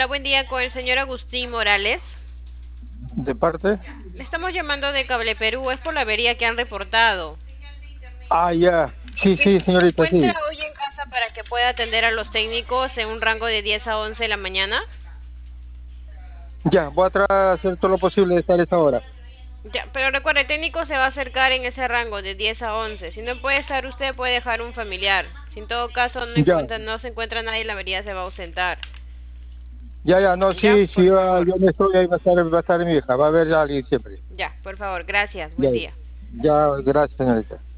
Hola, buen día con el señor Agustín Morales. ¿De parte? Le estamos llamando de Cable Perú, es por la avería que han reportado. Ah, ya. Sí, ¿Se sí, señorita, encuentra sí. hoy en casa para que pueda atender a los técnicos en un rango de 10 a 11 de la mañana? Ya, voy a tratar de hacer todo lo posible de estar a esa hora. Ya, pero recuerde, el técnico se va a acercar en ese rango de 10 a 11. Si no puede estar usted, puede dejar un familiar. Si en todo caso Ya, no se encuentra nadie, la avería se va a ausentar. ya, no, Ya, sí, sí, por favor. yo no estoy, ahí va a estar mi hija, va a haber alguien siempre. Ya, por favor, gracias. Ya, Buen día. ya, gracias, señorita.